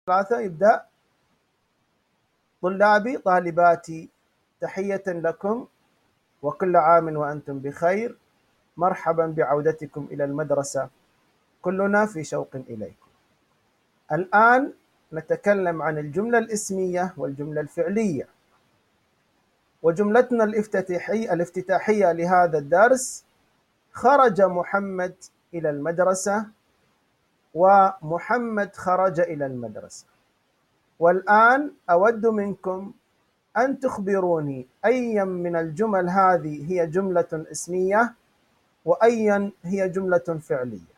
ثلاثة يبدأ: طلابي طالباتي، تحية لكم وكل عام وأنتم بخير، مرحبا بعودتكم إلى المدرسة، كلنا في شوق إليكم. الآن نتكلم عن الجملة الاسمية والجملة الفعلية. وجملتنا الافتتاحية لهذا الدرس: خرج محمد إلى المدرسة، ومحمد خرج إلى المدرسة. والآن أود منكم أن تخبروني أيا من الجمل هذه هي جملة اسمية وأيا هي جملة فعلية.